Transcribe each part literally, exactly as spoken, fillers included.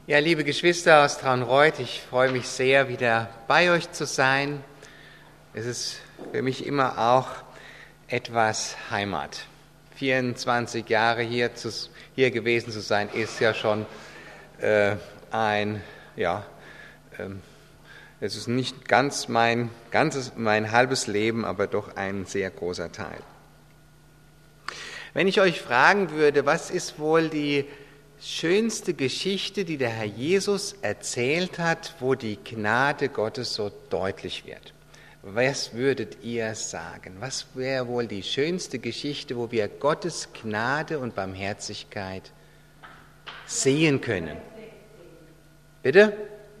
Ja, liebe Geschwister aus Traunreut, ich freue mich sehr, wieder bei euch zu sein. Es ist für mich immer auch etwas Heimat. vierundzwanzig Jahre hier, zu, hier gewesen zu sein, ist ja schon äh, ein, ja, ähm, es ist nicht ganz mein ganzes, mein halbes Leben, aber doch ein sehr großer Teil. Wenn ich euch fragen würde, was ist wohl die schönste Geschichte, die der Herr Jesus erzählt hat, wo die Gnade Gottes so deutlich wird? Was würdet ihr sagen? Was wäre wohl die schönste Geschichte, wo wir Gottes Gnade und Barmherzigkeit sehen können? Bitte?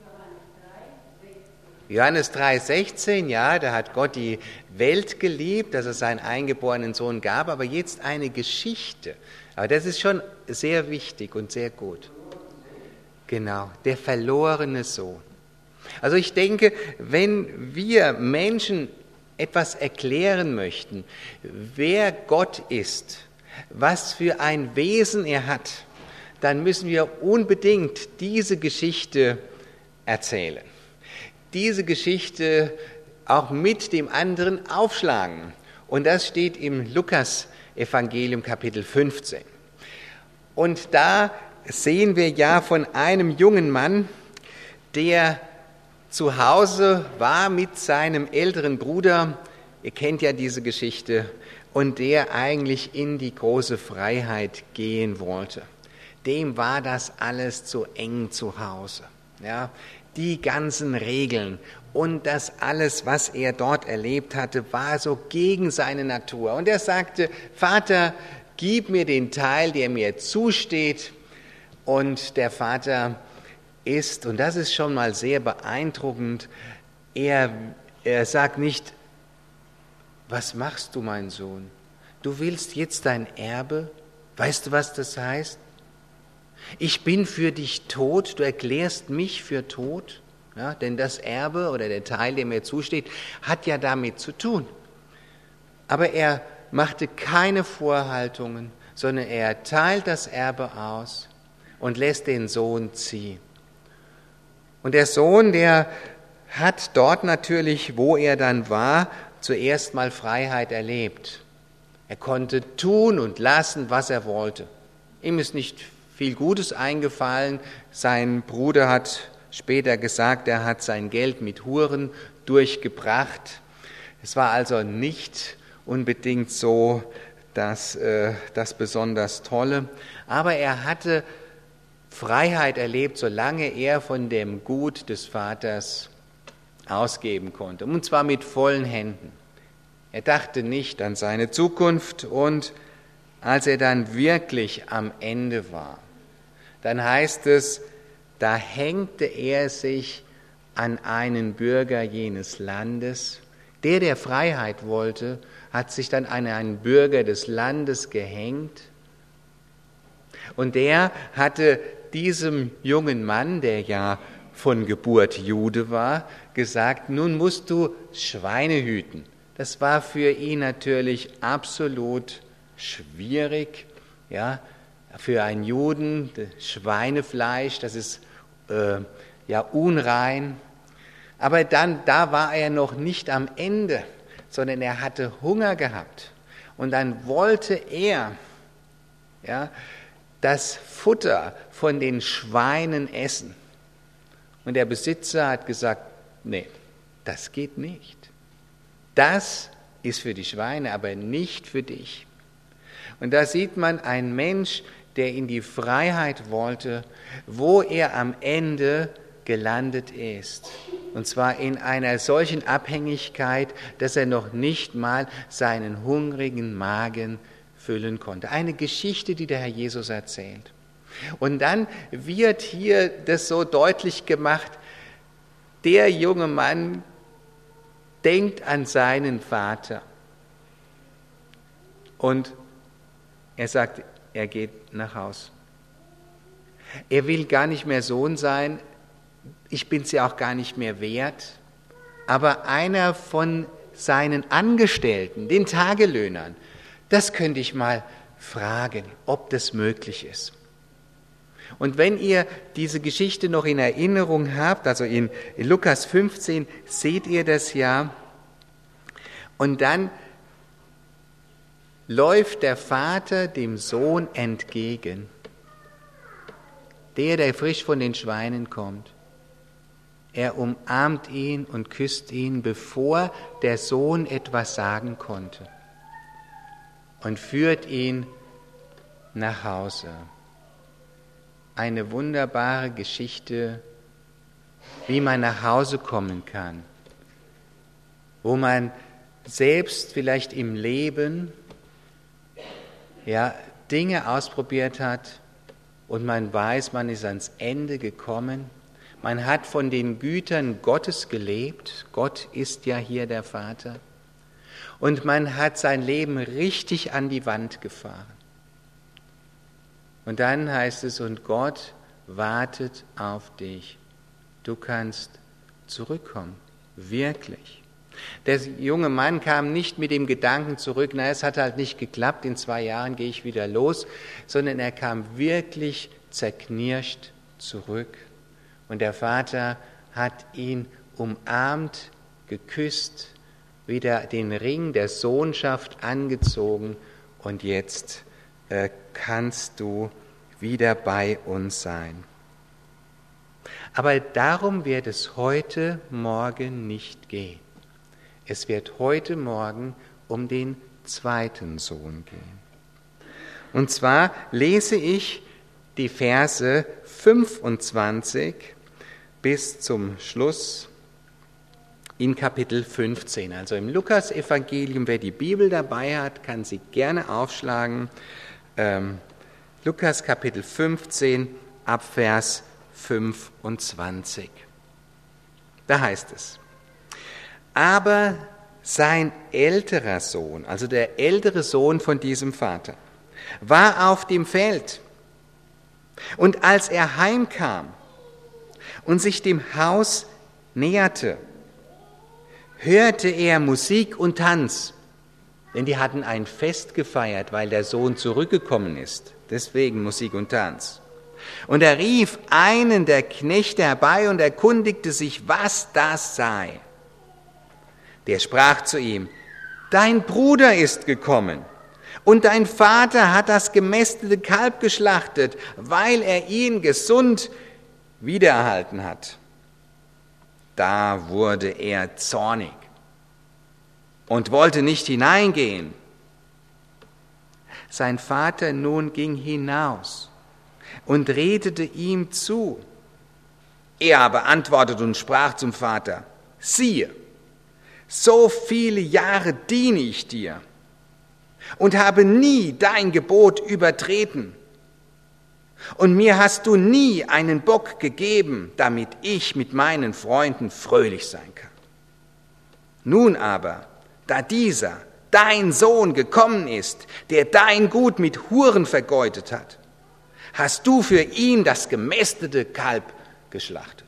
Johannes drei sechzehn, ja, da hat Gott die Welt geliebt, dass er seinen eingeborenen Sohn gab, aber jetzt eine Geschichte. Aber das ist schon sehr wichtig und sehr gut. Genau, der verlorene Sohn. Also ich denke, wenn wir Menschen etwas erklären möchten, wer Gott ist, was für ein Wesen er hat, dann müssen wir unbedingt diese Geschichte erzählen. Diese Geschichte auch mit dem anderen aufschlagen. Und das steht im Lukas-Evangelium Kapitel fünfzehn. Und da sehen wir ja von einem jungen Mann, der zu Hause war mit seinem älteren Bruder, ihr kennt ja diese Geschichte, und der eigentlich in die große Freiheit gehen wollte. Dem war das alles zu eng zu Hause. Ja, die ganzen Regeln und das alles, was er dort erlebt hatte, war so gegen seine Natur. Und er sagte, Vater, gib mir den Teil, der mir zusteht. Und der Vater ist, und das ist schon mal sehr beeindruckend, er, er sagt nicht, was machst du, mein Sohn? Du willst jetzt dein Erbe? Weißt du, was das heißt? Ich bin für dich tot, du erklärst mich für tot, ja, denn das Erbe oder der Teil, der mir zusteht, hat ja damit zu tun. Aber er machte keine Vorhaltungen, sondern er teilt das Erbe aus und lässt den Sohn ziehen. Und der Sohn, der hat dort natürlich, wo er dann war, zuerst mal Freiheit erlebt. Er konnte tun und lassen, was er wollte. Ihm ist nicht viel Gutes eingefallen. Sein Bruder hat später gesagt, er hat sein Geld mit Huren durchgebracht. Es war also nicht unbedingt so das, äh, das besonders Tolle. Aber er hatte Freiheit erlebt, solange er von dem Gut des Vaters ausgeben konnte. Und zwar mit vollen Händen. Er dachte nicht an seine Zukunft und als er dann wirklich am Ende war, dann heißt es, da hängte er sich an einen Bürger jenes Landes. Der, der Freiheit wollte, hat sich dann an einen Bürger des Landes gehängt. Und der hatte diesem jungen Mann, der ja von Geburt Jude war, gesagt, nun musst du Schweine hüten. Das war für ihn natürlich absolut schwierig, ja. Für einen Juden, Schweinefleisch, das ist äh, ja unrein. Aber dann, da war er noch nicht am Ende, sondern er hatte Hunger gehabt. Und dann wollte er ja, das Futter von den Schweinen essen. Und der Besitzer hat gesagt, nee, das geht nicht. Das ist für die Schweine, aber nicht für dich. Und da sieht man einen Mensch, der in die Freiheit wollte, wo er am Ende gelandet ist. Und zwar in einer solchen Abhängigkeit, dass er noch nicht mal seinen hungrigen Magen füllen konnte. Eine Geschichte, die der Herr Jesus erzählt. Und dann wird hier das so deutlich gemacht, der junge Mann denkt an seinen Vater. Und er sagt, er geht nach Haus. Er will gar nicht mehr Sohn sein, ich bin es ja auch gar nicht mehr wert, aber einer von seinen Angestellten, den Tagelöhnern, das könnte ich mal fragen, ob das möglich ist. Und wenn ihr diese Geschichte noch in Erinnerung habt, also in, in Lukas fünfzehn, seht ihr das ja. Und dann läuft der Vater dem Sohn entgegen, der, der frisch von den Schweinen kommt. Er umarmt ihn und küsst ihn, bevor der Sohn etwas sagen konnte, und führt ihn nach Hause. Eine wunderbare Geschichte, wie man nach Hause kommen kann, wo man selbst vielleicht im Leben ja, Dinge ausprobiert hat und man weiß, man ist ans Ende gekommen. Man hat von den Gütern Gottes gelebt. Gott ist ja hier der Vater. Und man hat sein Leben richtig an die Wand gefahren. Und dann heißt es, und Gott wartet auf dich. Du kannst zurückkommen, wirklich. Der junge Mann kam nicht mit dem Gedanken zurück, na, es hat halt nicht geklappt, in zwei Jahren gehe ich wieder los, sondern er kam wirklich zerknirscht zurück. Und der Vater hat ihn umarmt, geküsst, wieder den Ring der Sohnschaft angezogen, und jetzt äh, kannst du wieder bei uns sein. Aber darum wird es heute Morgen nicht gehen. Es wird heute Morgen um den zweiten Sohn gehen. Und zwar lese ich die Verse fünfundzwanzig bis zum Schluss in Kapitel fünfzehn. Also im Lukas-Evangelium, wer die Bibel dabei hat, kann sie gerne aufschlagen. Ähm, Lukas Kapitel fünfzehn, ab Vers fünfundzwanzig. Da heißt es: Aber sein älterer Sohn, also der ältere Sohn von diesem Vater, war auf dem Feld. Und als er heimkam und sich dem Haus näherte, hörte er Musik und Tanz. Denn die hatten ein Fest gefeiert, weil der Sohn zurückgekommen ist. Deswegen Musik und Tanz. Und er rief einen der Knechte herbei und erkundigte sich, was das sei. Der sprach zu ihm: Dein Bruder ist gekommen, und dein Vater hat das gemästete Kalb geschlachtet, weil er ihn gesund wiedererhalten hat. Da wurde er zornig und wollte nicht hineingehen. Sein Vater nun ging hinaus und redete ihm zu. Er aber antwortete und sprach zum Vater: Siehe, so viele Jahre diene ich dir und habe nie dein Gebot übertreten. Und mir hast du nie einen Bock gegeben, damit ich mit meinen Freunden fröhlich sein kann. Nun aber, da dieser, dein Sohn, gekommen ist, der dein Gut mit Huren vergeudet hat, hast du für ihn das gemästete Kalb geschlachtet.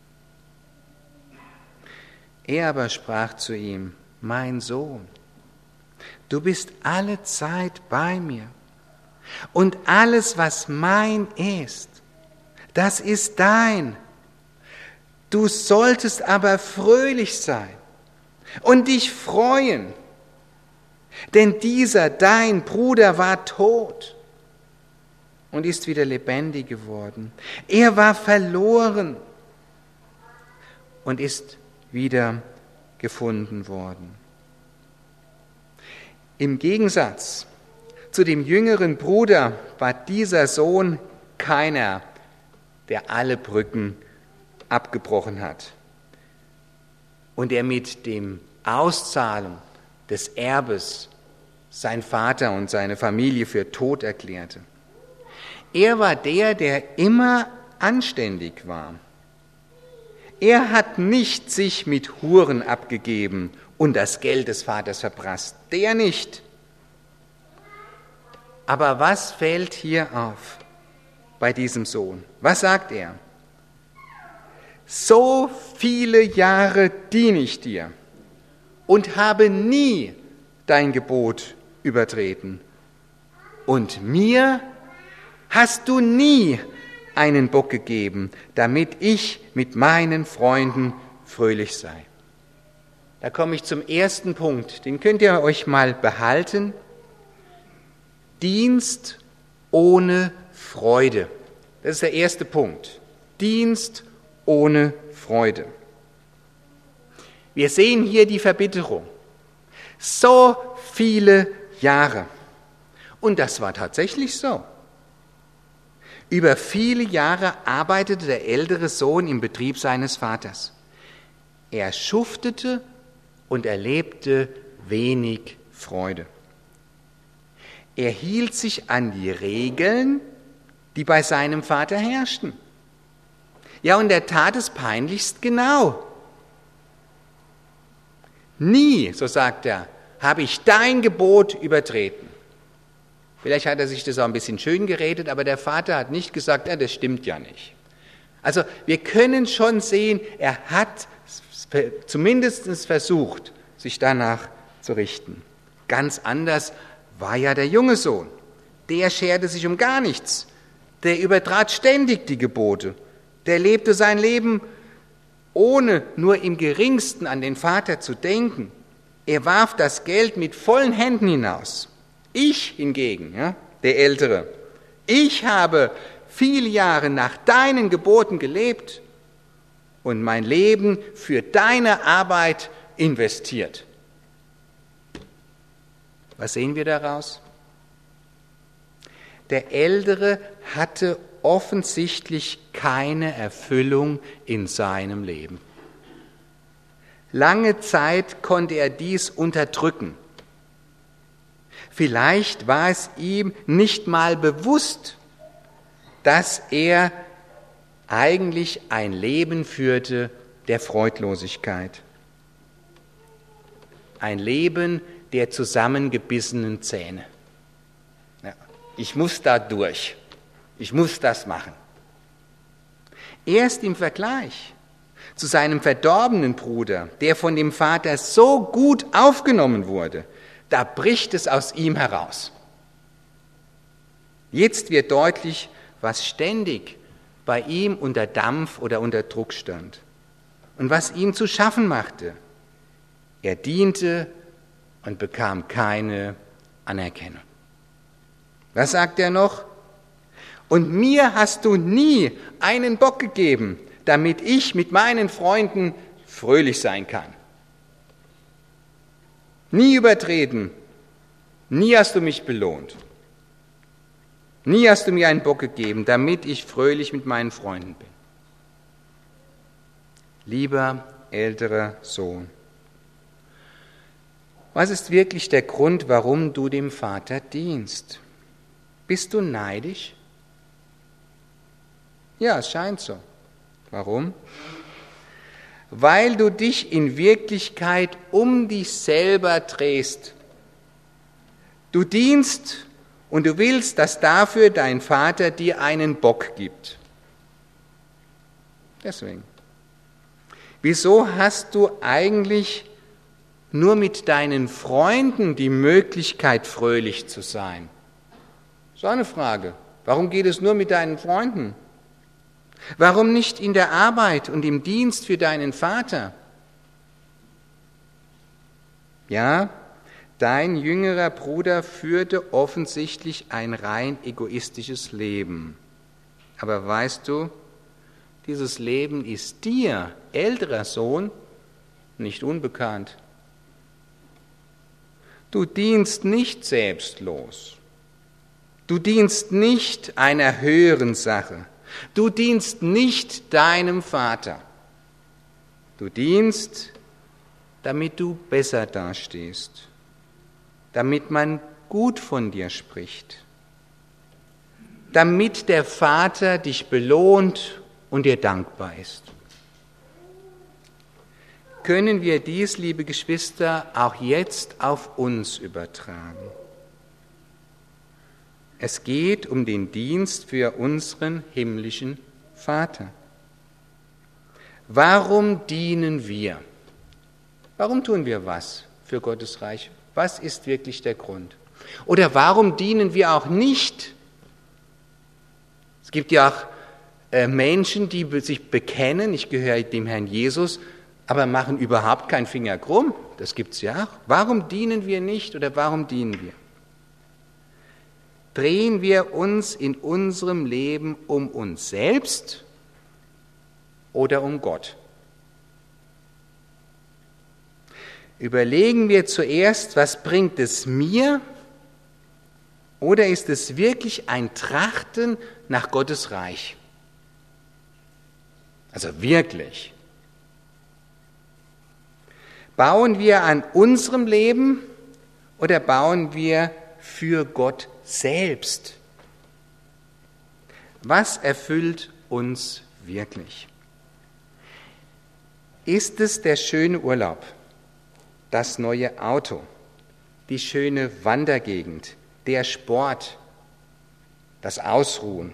Er aber sprach zu ihm: Mein Sohn, du bist alle Zeit bei mir, und alles, was mein ist, das ist dein. Du solltest aber fröhlich sein und dich freuen, denn dieser, dein Bruder, war tot und ist wieder lebendig geworden. Er war verloren und ist wieder gefunden worden. Im Gegensatz zu dem jüngeren Bruder war dieser Sohn keiner, der alle Brücken abgebrochen hat und der mit dem Auszahlung des Erbes sein Vater und seine Familie für tot erklärte. Er war der, der immer anständig war. Er hat nicht sich mit Huren abgegeben und das Geld des Vaters verprasst. Der nicht. Aber was fällt hier auf bei diesem Sohn? Was sagt er? So viele Jahre diene ich dir und habe nie dein Gebot übertreten. Und mir hast du nie einen Bock gegeben, damit ich mit meinen Freunden fröhlich sei. Da komme ich zum ersten Punkt, den könnt ihr euch mal behalten. Dienst ohne Freude. Das ist der erste Punkt. Dienst ohne Freude. Wir sehen hier die Verbitterung. So viele Jahre. Und das war tatsächlich so. Über viele Jahre arbeitete der ältere Sohn im Betrieb seines Vaters. Er schuftete und erlebte wenig Freude. Er hielt sich an die Regeln, die bei seinem Vater herrschten. Ja, und er tat es peinlichst genau. Nie, so sagt er, habe ich dein Gebot übertreten. Vielleicht hat er sich das auch ein bisschen schön geredet, aber der Vater hat nicht gesagt, ja, das stimmt ja nicht. Also wir können schon sehen, er hat zumindest versucht, sich danach zu richten. Ganz anders war ja der junge Sohn. Der scherte sich um gar nichts. Der übertrat ständig die Gebote. Der lebte sein Leben, ohne nur im geringsten an den Vater zu denken. Er warf das Geld mit vollen Händen hinaus. Ich hingegen, ja, der Ältere, ich habe viele Jahre nach deinen Geboten gelebt und mein Leben für deine Arbeit investiert. Was sehen wir daraus? Der Ältere hatte offensichtlich keine Erfüllung in seinem Leben. Lange Zeit konnte er dies unterdrücken. Vielleicht war es ihm nicht mal bewusst, dass er eigentlich ein Leben führte der Freudlosigkeit. Ein Leben der zusammengebissenen Zähne. Ja, ich muss da durch. Ich muss das machen. Erst im Vergleich zu seinem verdorbenen Bruder, der von dem Vater so gut aufgenommen wurde, da bricht es aus ihm heraus. Jetzt wird deutlich, was ständig bei ihm unter Dampf oder unter Druck stand und was ihm zu schaffen machte. Er diente und bekam keine Anerkennung. Was sagt er noch? Und mir hast du nie einen Bock gegeben, damit ich mit meinen Freunden fröhlich sein kann. Nie übertreten, nie hast du mich belohnt. Nie hast du mir einen Bock gegeben, damit ich fröhlich mit meinen Freunden bin. Lieber älterer Sohn, was ist wirklich der Grund, warum du dem Vater dienst? Bist du neidisch? Ja, es scheint so. Warum? Weil du dich in Wirklichkeit um dich selber drehst. Du dienst und du willst, dass dafür dein Vater dir einen Bock gibt. Deswegen. Wieso hast du eigentlich nur mit deinen Freunden die Möglichkeit, fröhlich zu sein? So eine Frage. Warum geht es nur mit deinen Freunden? Warum nicht in der Arbeit und im Dienst für deinen Vater? Ja, dein jüngerer Bruder führte offensichtlich ein rein egoistisches Leben. Aber weißt du, dieses Leben ist dir, älterer Sohn, nicht unbekannt. Du dienst nicht selbstlos. Du dienst nicht einer höheren Sache. Du dienst nicht deinem Vater. Du dienst, damit du besser dastehst, damit man gut von dir spricht, damit der Vater dich belohnt und dir dankbar ist. Können wir dies, liebe Geschwister, auch jetzt auf uns übertragen? Es geht um den Dienst für unseren himmlischen Vater. Warum dienen wir? Warum tun wir was für Gottes Reich? Was ist wirklich der Grund? Oder warum dienen wir auch nicht? Es gibt ja auch äh, Menschen, die sich bekennen, ich gehöre dem Herrn Jesus, aber machen überhaupt keinen Finger krumm. Das gibt es ja auch. Warum dienen wir nicht oder warum dienen wir? Drehen wir uns in unserem Leben um uns selbst oder um Gott? Überlegen wir zuerst, was bringt es mir, oder ist es wirklich ein Trachten nach Gottes Reich? Also wirklich. Bauen wir an unserem Leben oder bauen wir für Gott selbst? Was erfüllt uns wirklich? Ist es der schöne Urlaub, das neue Auto, die schöne Wandergegend, der Sport, das Ausruhen?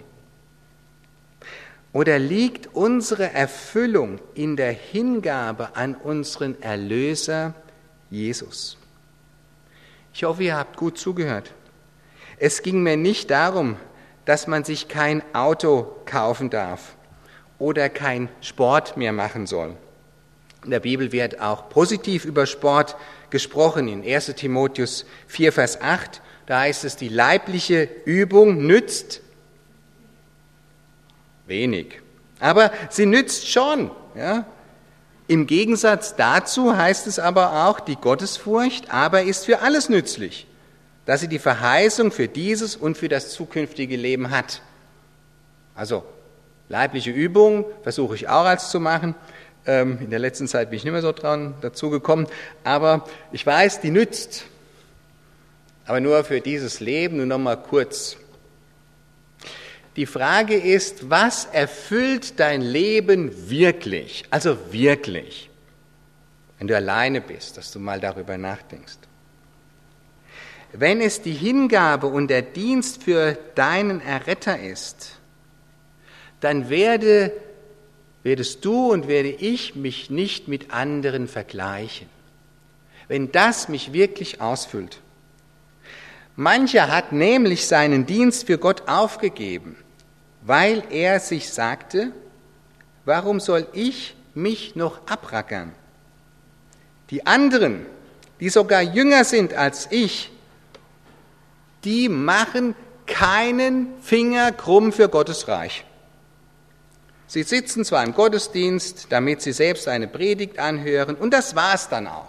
Oder liegt unsere Erfüllung in der Hingabe an unseren Erlöser Jesus? Ich hoffe, ihr habt gut zugehört. Es ging mir nicht darum, dass man sich kein Auto kaufen darf oder kein Sport mehr machen soll. In der Bibel wird auch positiv über Sport gesprochen. In erster Timotheus vier, Vers acht, da heißt es, die leibliche Übung nützt wenig, aber sie nützt schon. Ja? Im Gegensatz dazu heißt es aber auch, die Gottesfurcht aber ist für alles nützlich, dass sie die Verheißung für dieses und für das zukünftige Leben hat. Also leibliche Übung versuche ich auch als zu machen. In der letzten Zeit bin ich nicht mehr so dran dazu gekommen, aber ich weiß, die nützt. Aber nur für dieses Leben, nur noch mal kurz. Die Frage ist, was erfüllt dein Leben wirklich? Also wirklich, wenn du alleine bist, dass du mal darüber nachdenkst. Wenn es die Hingabe und der Dienst für deinen Erretter ist, dann werde werdest du und werde ich mich nicht mit anderen vergleichen, wenn das mich wirklich ausfüllt. Mancher hat nämlich seinen Dienst für Gott aufgegeben, weil er sich sagte, warum soll ich mich noch abrackern? Die anderen, die sogar jünger sind als ich, die machen keinen Finger krumm für Gottes Reich. Sie sitzen zwar im Gottesdienst, damit sie selbst eine Predigt anhören, und das war's dann auch.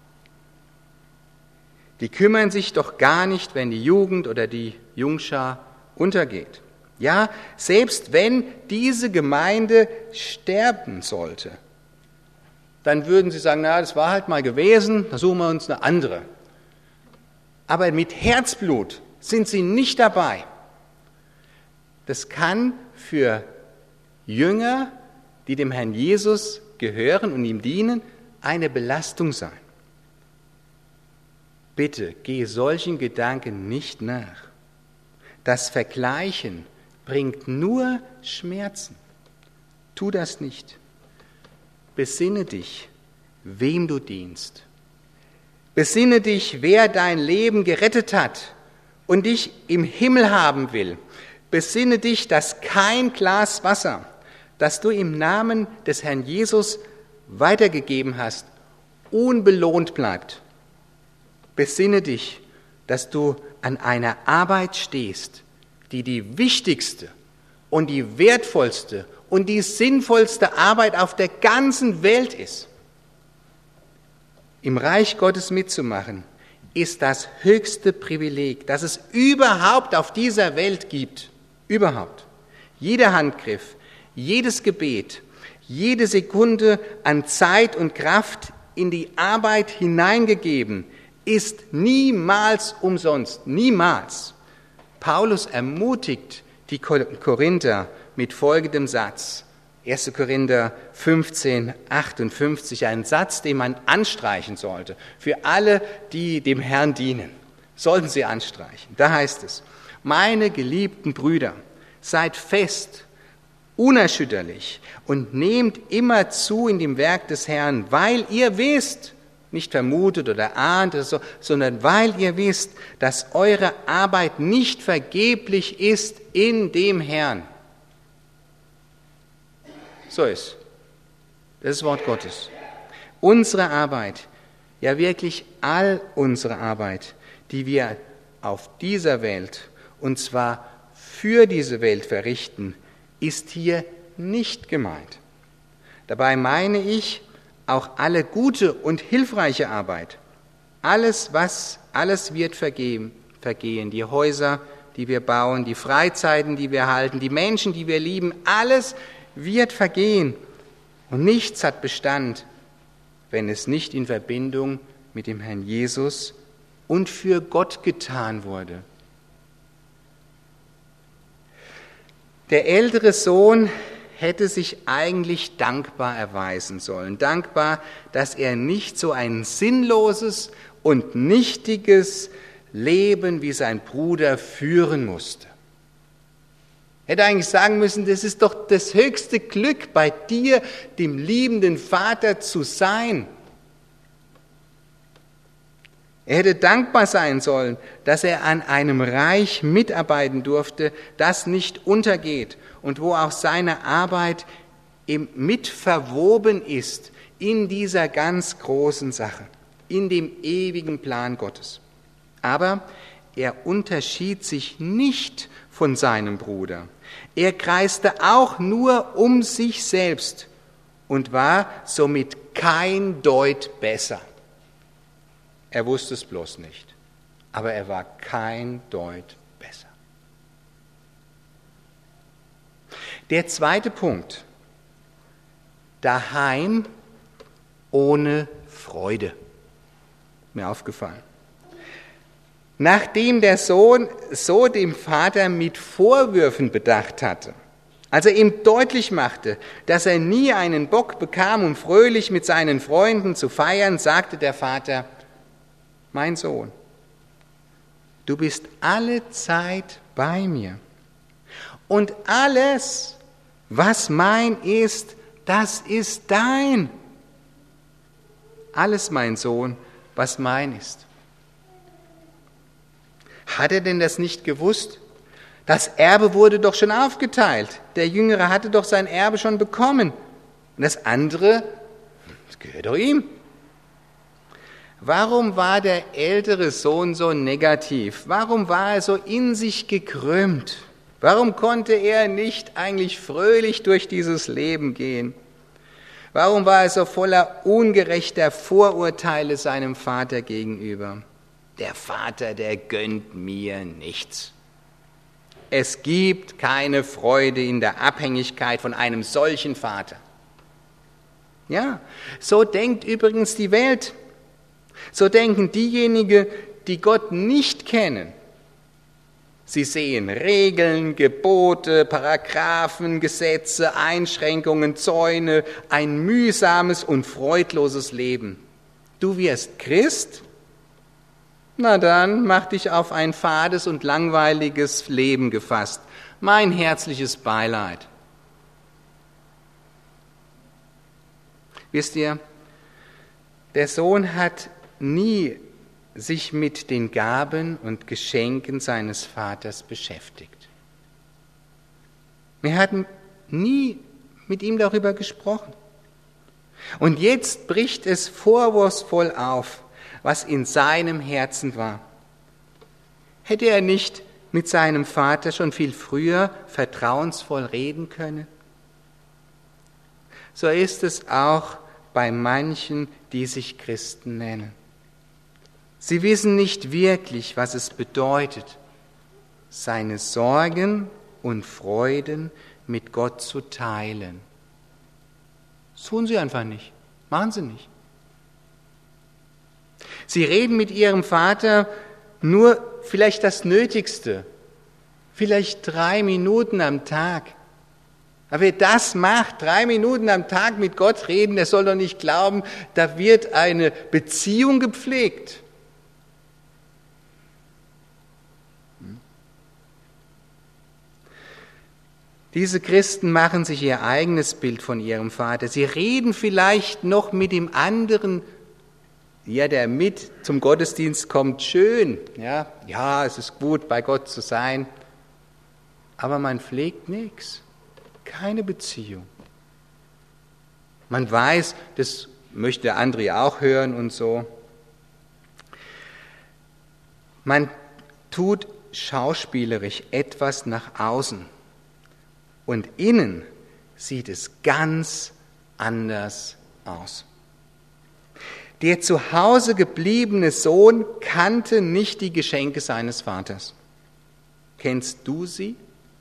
Die kümmern sich doch gar nicht, wenn die Jugend oder die Jungschar untergeht. Ja, selbst wenn diese Gemeinde sterben sollte, dann würden sie sagen, na, das war halt mal gewesen, da suchen wir uns eine andere. Aber mit Herzblut sind sie nicht dabei. Das kann für Jünger, die dem Herrn Jesus gehören und ihm dienen, eine Belastung sein. Bitte, geh solchen Gedanken nicht nach. Das Vergleichen bringt nur Schmerzen. Tu das nicht. Besinne dich, wem du dienst. Besinne dich, wer dein Leben gerettet hat und dich im Himmel haben will. Besinne dich, dass kein Glas Wasser, das du im Namen des Herrn Jesus weitergegeben hast, unbelohnt bleibt. Besinne dich, dass du an einer Arbeit stehst, die die wichtigste und die wertvollste und die sinnvollste Arbeit auf der ganzen Welt ist. Im Reich Gottes mitzumachen, ist das höchste Privileg, das es überhaupt auf dieser Welt gibt. Überhaupt. Jeder Handgriff, jedes Gebet, jede Sekunde an Zeit und Kraft in die Arbeit hineingegeben, ist niemals umsonst. Niemals. Paulus ermutigt die Korinther mit folgendem Satz. erster Korinther fünfzehn, achtundfünfzig, ein Satz, den man anstreichen sollte. Für alle, die dem Herrn dienen, sollten sie anstreichen. Da heißt es, meine geliebten Brüder, seid fest, unerschütterlich und nehmt immer zu in dem Werk des Herrn, weil ihr wisst, nicht vermutet oder ahnt oder so, sondern weil ihr wisst, dass eure Arbeit nicht vergeblich ist in dem Herrn. so ist. Das ist das Wort Gottes. Unsere Arbeit, ja wirklich all unsere Arbeit, die wir auf dieser Welt, und zwar für diese Welt verrichten, ist hier nicht gemeint. Dabei meine ich auch alle gute und hilfreiche Arbeit. Alles, was, alles wird vergehen, vergehen. Die Häuser, die wir bauen, die Freizeiten, die wir halten, die Menschen, die wir lieben, alles wird vergehen. Und nichts hat Bestand, wenn es nicht in Verbindung mit dem Herrn Jesus und für Gott getan wurde. Der ältere Sohn hätte sich eigentlich dankbar erweisen sollen. Dankbar, dass er nicht so ein sinnloses und nichtiges Leben wie sein Bruder führen musste. Er hätte eigentlich sagen müssen, das ist doch das höchste Glück, bei dir, dem liebenden Vater, zu sein. Er hätte dankbar sein sollen, dass er an einem Reich mitarbeiten durfte, das nicht untergeht und wo auch seine Arbeit mit verwoben ist in dieser ganz großen Sache, in dem ewigen Plan Gottes. Aber er unterschied sich nicht von seinem Bruder. Er kreiste auch nur um sich selbst und war somit kein Deut besser. Er wusste es bloß nicht, aber er war kein Deut besser. Der zweite Punkt, daheim ohne Freude, mir aufgefallen. Nachdem der Sohn so dem Vater mit Vorwürfen bedacht hatte, als er ihm deutlich machte, dass er nie einen Bock bekam, um fröhlich mit seinen Freunden zu feiern, sagte der Vater: Mein Sohn, du bist alle Zeit bei mir. Und alles, was mein ist, das ist dein. Alles, mein Sohn, was mein ist. Hat er denn das nicht gewusst? Das Erbe wurde doch schon aufgeteilt. Der Jüngere hatte doch sein Erbe schon bekommen. Und das andere, das gehört doch ihm. Warum war der ältere Sohn so negativ? Warum war er so in sich gekrümmt? Warum konnte er nicht eigentlich fröhlich durch dieses Leben gehen? Warum war er so voller ungerechter Vorurteile seinem Vater gegenüber? Der Vater, der gönnt mir nichts. Es gibt keine Freude in der Abhängigkeit von einem solchen Vater. Ja, so denkt übrigens die Welt. So denken diejenigen, die Gott nicht kennen. Sie sehen Regeln, Gebote, Paragraphen, Gesetze, Einschränkungen, Zäune, ein mühsames und freudloses Leben. Du wirst Christ? Na dann, mach dich auf ein fades und langweiliges Leben gefasst. Mein herzliches Beileid. Wisst ihr, der Sohn hat nie sich mit den Gaben und Geschenken seines Vaters beschäftigt. Wir hatten nie mit ihm darüber gesprochen. Und jetzt bricht es vorwurfsvoll auf, was in seinem Herzen war. Hätte er nicht mit seinem Vater schon viel früher vertrauensvoll reden können? So ist es auch bei manchen, die sich Christen nennen. Sie wissen nicht wirklich, was es bedeutet, seine Sorgen und Freuden mit Gott zu teilen. Das tun sie einfach nicht, machen sie nicht. Sie reden mit ihrem Vater nur vielleicht das Nötigste, vielleicht drei Minuten am Tag. Aber wer das macht, drei Minuten am Tag mit Gott reden, der soll doch nicht glauben, da wird eine Beziehung gepflegt. Diese Christen machen sich ihr eigenes Bild von ihrem Vater. Sie reden vielleicht noch mit dem anderen, ja, der mit zum Gottesdienst kommt, schön. Ja, ja, es ist gut, bei Gott zu sein. Aber man pflegt nichts. Keine Beziehung. Man weiß, das möchte der André auch hören und so. Man tut schauspielerisch etwas nach außen und innen sieht es ganz anders aus. Der zu Hause gebliebene Sohn kannte nicht die Geschenke seines Vaters. Kennst du sie?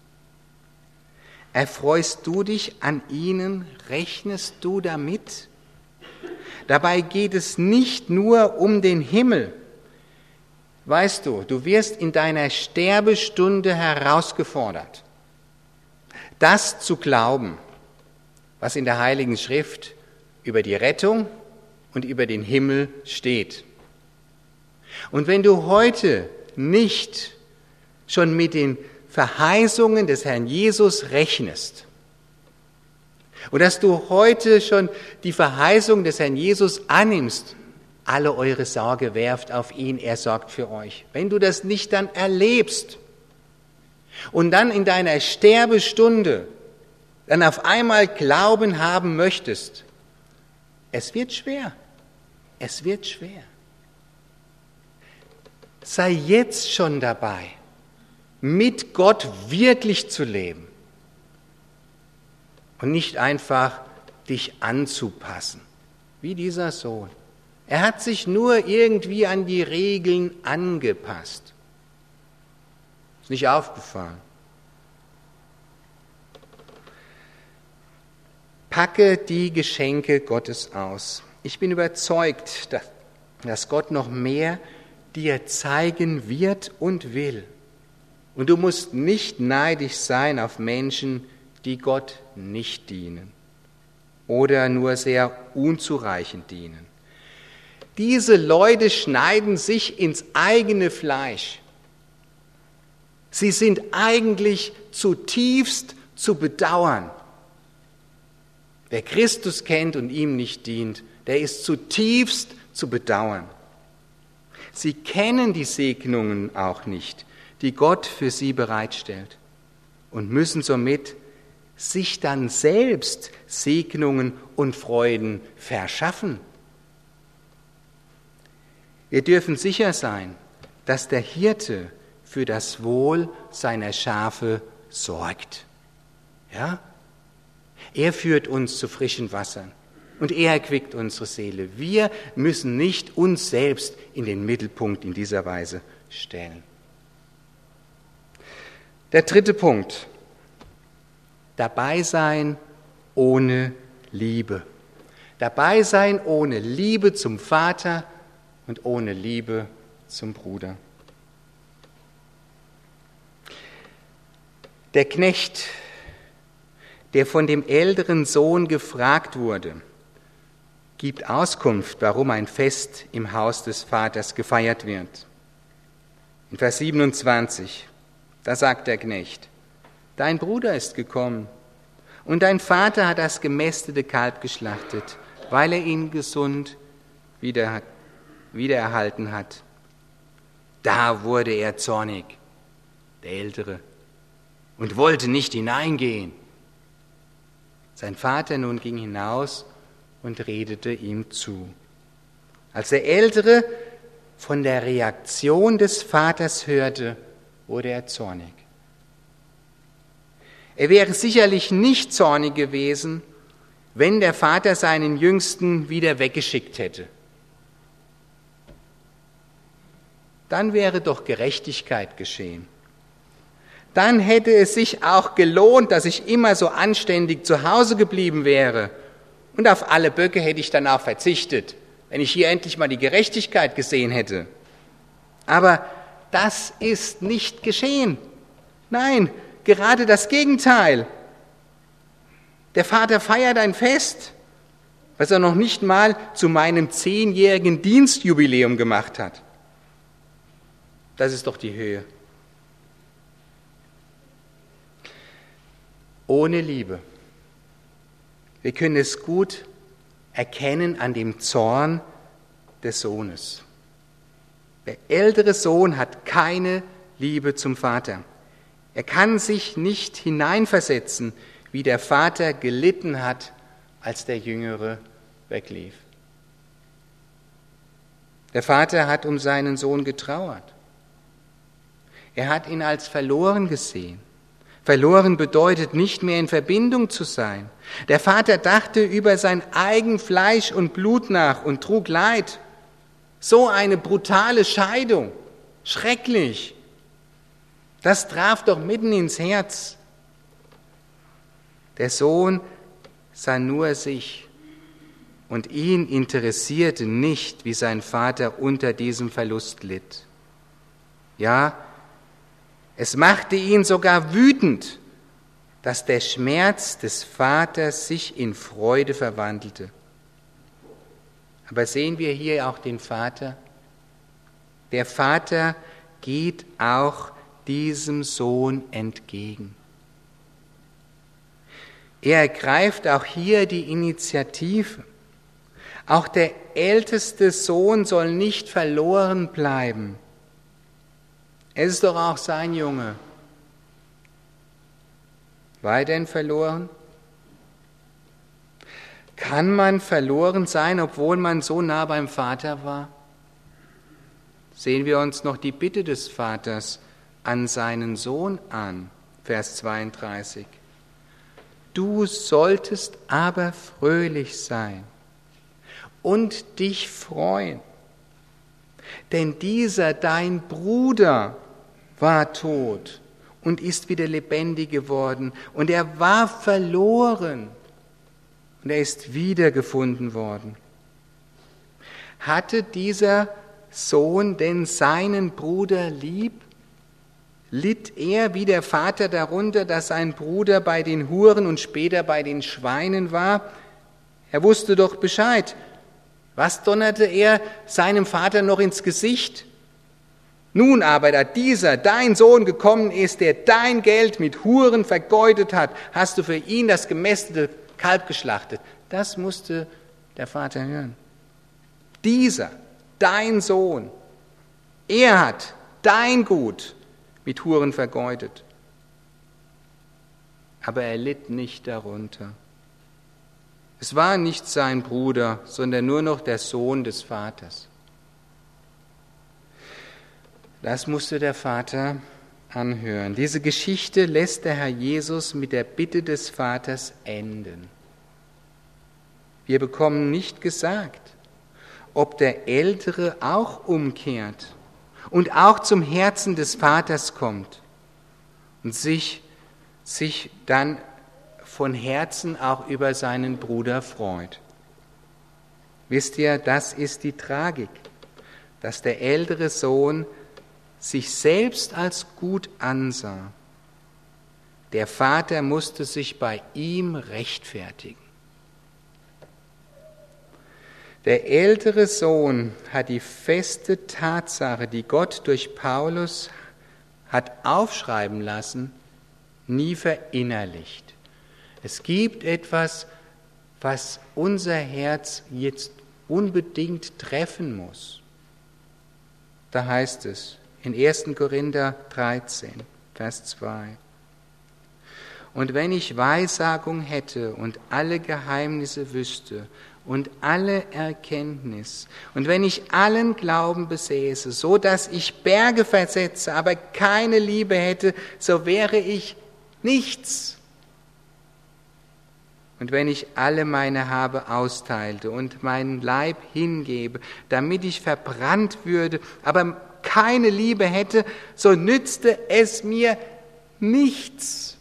Erfreust du dich an ihnen? Rechnest du damit? Dabei geht es nicht nur um den Himmel. Weißt du, du wirst in deiner Sterbestunde herausgefordert, das zu glauben, was in der Heiligen Schrift über die Rettung und über den Himmel steht. Und wenn du heute nicht schon mit den Verheißungen des Herrn Jesus rechnest und dass du heute schon die Verheißung des Herrn Jesus annimmst, alle eure Sorge werft auf ihn, er sorgt für euch. Wenn du das nicht dann erlebst und dann in deiner Sterbestunde dann auf einmal Glauben haben möchtest, es wird schwer. Es wird schwer. Sei jetzt schon dabei, mit Gott wirklich zu leben und nicht einfach dich anzupassen, wie dieser Sohn. Er hat sich nur irgendwie an die Regeln angepasst. Ist nicht aufgefallen. Packe die Geschenke Gottes aus. Ich bin überzeugt, dass Gott noch mehr dir zeigen wird und will. Und du musst nicht neidisch sein auf Menschen, die Gott nicht dienen oder nur sehr unzureichend dienen. Diese Leute schneiden sich ins eigene Fleisch. Sie sind eigentlich zutiefst zu bedauern. Wer Christus kennt und ihm nicht dient, der ist zutiefst zu bedauern. Sie kennen die Segnungen auch nicht, die Gott für sie bereitstellt und müssen somit sich dann selbst Segnungen und Freuden verschaffen. Wir dürfen sicher sein, dass der Hirte für das Wohl seiner Schafe sorgt. Ja? Er führt uns zu frischen Wassern und er erquickt unsere Seele. Wir müssen nicht uns selbst in den Mittelpunkt in dieser Weise stellen. Der dritte Punkt. Dabei sein ohne Liebe. Dabei sein ohne Liebe zum Vater und ohne Liebe zum Bruder. Der Knecht, der von dem älteren Sohn gefragt wurde, gibt Auskunft, warum ein Fest im Haus des Vaters gefeiert wird. In Vers siebenundzwanzig, da sagt der Knecht: Dein Bruder ist gekommen und dein Vater hat das gemästete Kalb geschlachtet, weil er ihn gesund wieder, wiedererhalten hat. Da wurde er zornig, der Ältere, und wollte nicht hineingehen. Sein Vater nun ging hinaus und redete ihm zu. Als der Ältere von der Reaktion des Vaters hörte, wurde er zornig. Er wäre sicherlich nicht zornig gewesen, wenn der Vater seinen Jüngsten wieder weggeschickt hätte. Dann wäre doch Gerechtigkeit geschehen. Dann hätte es sich auch gelohnt, dass ich immer so anständig zu Hause geblieben wäre. Und auf alle Böcke hätte ich dann auch verzichtet, wenn ich hier endlich mal die Gerechtigkeit gesehen hätte. Aber das ist nicht geschehen. Nein, gerade das Gegenteil. Der Vater feiert ein Fest, was er noch nicht mal zu meinem zehnjährigen Dienstjubiläum gemacht hat. Das ist doch die Höhe. Ohne Liebe. Wir können es gut erkennen an dem Zorn des Sohnes. Der ältere Sohn hat keine Liebe zum Vater. Er kann sich nicht hineinversetzen, wie der Vater gelitten hat, als der Jüngere weglief. Der Vater hat um seinen Sohn getrauert. Er hat ihn als verloren gesehen. Verloren bedeutet, nicht mehr in Verbindung zu sein. Der Vater dachte über sein eigen Fleisch und Blut nach und trug Leid. So eine brutale Scheidung. Schrecklich. Das traf doch mitten ins Herz. Der Sohn sah nur sich und ihn interessierte nicht, wie sein Vater unter diesem Verlust litt. Ja, es machte ihn sogar wütend, dass der Schmerz des Vaters sich in Freude verwandelte. Aber sehen wir hier auch den Vater? Der Vater geht auch diesem Sohn entgegen. Er ergreift auch hier die Initiative. Auch der älteste Sohn soll nicht verloren bleiben. Es ist doch auch sein Junge. War er denn verloren? Kann man verloren sein, obwohl man so nah beim Vater war? Sehen wir uns noch die Bitte des Vaters an seinen Sohn an, Vers zweiunddreißig. Du solltest aber fröhlich sein und dich freuen, denn dieser dein Bruder war tot und ist wieder lebendig geworden, und er war verloren und er ist wiedergefunden worden. Hatte dieser Sohn denn seinen Bruder lieb? Litt er wie der Vater darunter, dass sein Bruder bei den Huren und später bei den Schweinen war? Er wusste doch Bescheid. Was donnerte er seinem Vater noch ins Gesicht? Nun aber, da dieser, dein Sohn, gekommen ist, der dein Geld mit Huren vergeudet hat, hast du für ihn das gemästete Kalb geschlachtet. Das musste der Vater hören. Dieser, dein Sohn, er hat dein Gut mit Huren vergeudet. Aber er litt nicht darunter. Es war nicht sein Bruder, sondern nur noch der Sohn des Vaters. Das musste der Vater anhören. Diese Geschichte lässt der Herr Jesus mit der Bitte des Vaters enden. Wir bekommen nicht gesagt, ob der Ältere auch umkehrt und auch zum Herzen des Vaters kommt und sich, sich dann von Herzen auch über seinen Bruder freut. Wisst ihr, das ist die Tragik, dass der ältere Sohn sich selbst als gut ansah. Der Vater musste sich bei ihm rechtfertigen. Der ältere Sohn hat die feste Tatsache, die Gott durch Paulus hat aufschreiben lassen, nie verinnerlicht. Es gibt etwas, was unser Herz jetzt unbedingt treffen muss. Da heißt es in ersten Korinther dreizehn, Vers zwei. Und wenn ich Weissagung hätte und alle Geheimnisse wüsste und alle Erkenntnis, und wenn ich allen Glauben besäße, so dass ich Berge versetze, aber keine Liebe hätte, so wäre ich nichts. Und wenn ich alle meine Habe austeilte und meinen Leib hingebe, damit ich verbrannt würde, aber keine Liebe hätte, so nützte es mir nichts.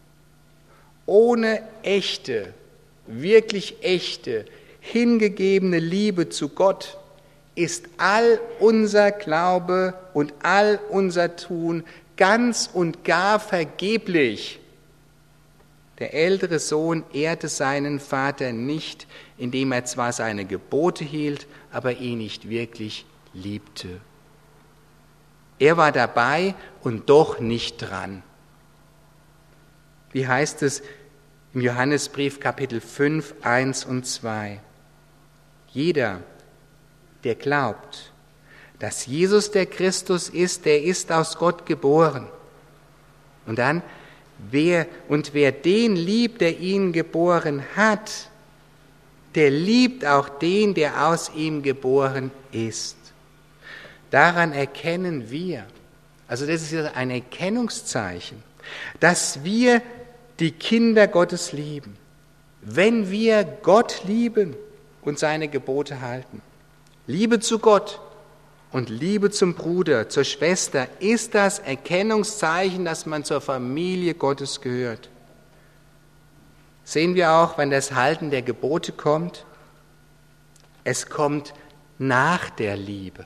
Ohne echte, wirklich echte, hingegebene Liebe zu Gott ist all unser Glaube und all unser Tun ganz und gar vergeblich. Der ältere Sohn ehrte seinen Vater nicht, indem er zwar seine Gebote hielt, aber ihn nicht wirklich liebte. Er war dabei und doch nicht dran. Wie heißt es im Johannesbrief Kapitel fünf, eins und zwei? Jeder, der glaubt, dass Jesus der Christus ist, der ist aus Gott geboren. Und dann, wer und wer den liebt, der ihn geboren hat, der liebt auch den, der aus ihm geboren ist. Daran erkennen wir, also das ist ja ein Erkennungszeichen, dass wir die Kinder Gottes lieben. Wenn wir Gott lieben und seine Gebote halten, Liebe zu Gott und Liebe zum Bruder, zur Schwester, ist das Erkennungszeichen, dass man zur Familie Gottes gehört. Sehen wir auch, wenn das Halten der Gebote kommt, es kommt nach der Liebe.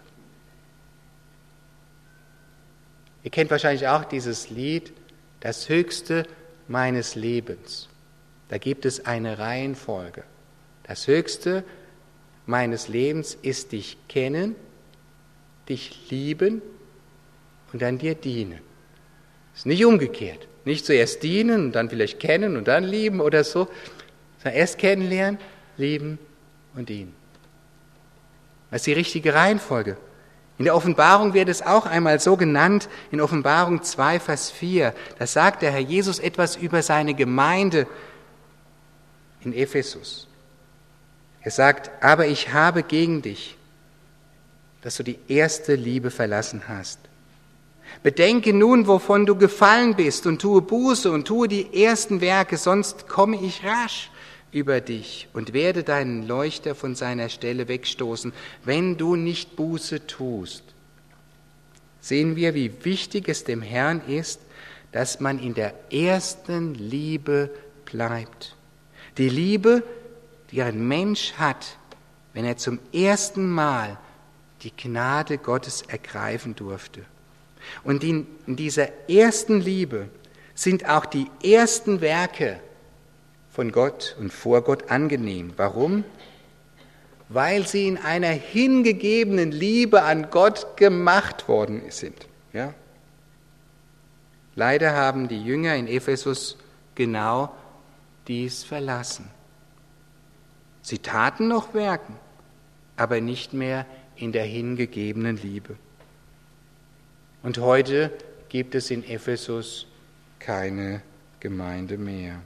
Ihr kennt wahrscheinlich auch dieses Lied, das Höchste meines Lebens. Da gibt es eine Reihenfolge. Das Höchste meines Lebens ist dich kennen, dich lieben und dann dir dienen. Ist nicht umgekehrt. Nicht zuerst dienen und dann vielleicht kennen und dann lieben oder so, sondern erst kennenlernen, lieben und dienen. Das ist die richtige Reihenfolge. In der Offenbarung wird es auch einmal so genannt, in Offenbarung zwei, Vers vier. Da sagt der Herr Jesus etwas über seine Gemeinde in Ephesus. Er sagt, aber ich habe gegen dich, dass du die erste Liebe verlassen hast. Bedenke nun, wovon du gefallen bist, und tue Buße und tue die ersten Werke, sonst komme ich rasch über dich und werde deinen Leuchter von seiner Stelle wegstoßen, wenn du nicht Buße tust. Sehen wir, wie wichtig es dem Herrn ist, dass man in der ersten Liebe bleibt. Die Liebe, die ein Mensch hat, wenn er zum ersten Mal die Gnade Gottes ergreifen durfte. Und in dieser ersten Liebe sind auch die ersten Werke von Gott und vor Gott angenehm. Warum? Weil sie in einer hingegebenen Liebe an Gott gemacht worden sind. Ja? Leider haben die Jünger in Ephesus genau dies verlassen. Sie taten noch Werken, aber nicht mehr in der hingegebenen Liebe. Und heute gibt es in Ephesus keine Gemeinde mehr.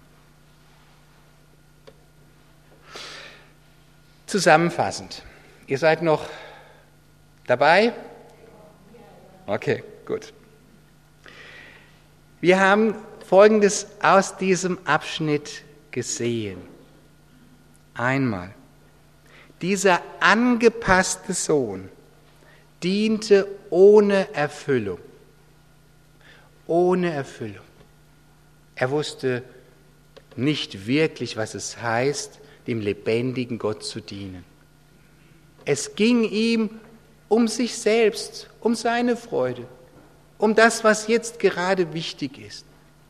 Zusammenfassend, ihr seid noch dabei? Okay, gut. Wir haben Folgendes aus diesem Abschnitt gesehen. Einmal, dieser angepasste Sohn diente ohne Erfüllung. Ohne Erfüllung. Er wusste nicht wirklich, was es heißt, dem lebendigen Gott zu dienen. Es ging ihm um sich selbst, um seine Freude, um das, was jetzt gerade wichtig ist.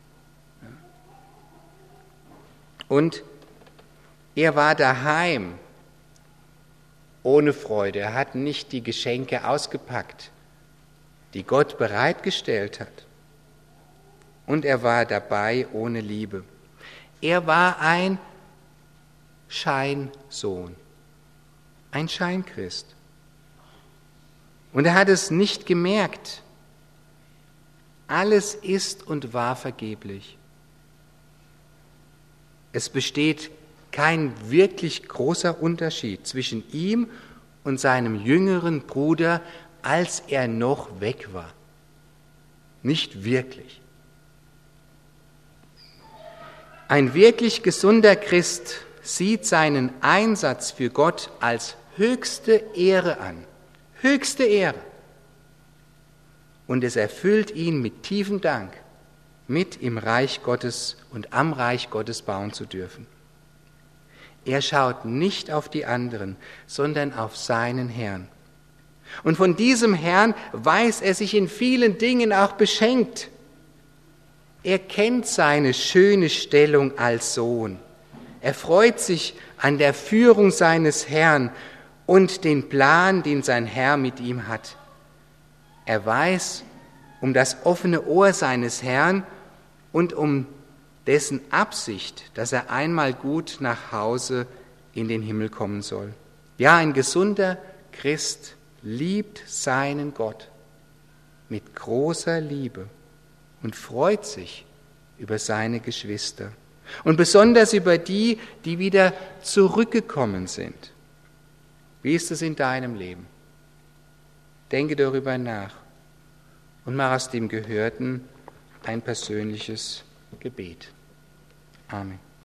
Und er war daheim ohne Freude. Er hat nicht die Geschenke ausgepackt, die Gott bereitgestellt hat. Und er war dabei ohne Liebe. Er war ein Scheinsohn, ein Scheinchrist. Und er hat es nicht gemerkt. Alles ist und war vergeblich. Es besteht kein wirklich großer Unterschied zwischen ihm und seinem jüngeren Bruder, als er noch weg war. Nicht wirklich. Ein wirklich gesunder Christ sieht seinen Einsatz für Gott als höchste Ehre an. Höchste Ehre. Und es erfüllt ihn mit tiefem Dank, mit im Reich Gottes und am Reich Gottes bauen zu dürfen. Er schaut nicht auf die anderen, sondern auf seinen Herrn. Und von diesem Herrn weiß er sich in vielen Dingen auch beschenkt. Er kennt seine schöne Stellung als Sohn. Er freut sich an der Führung seines Herrn und den Plan, den sein Herr mit ihm hat. Er weiß um das offene Ohr seines Herrn und um dessen Absicht, dass er einmal gut nach Hause in den Himmel kommen soll. Ja, ein gesunder Christ liebt seinen Gott mit großer Liebe und freut sich über seine Geschwister. Und besonders über die, die wieder zurückgekommen sind. Wie ist es in deinem Leben? Denke darüber nach und mach aus dem Gehörten ein persönliches Gebet. Amen.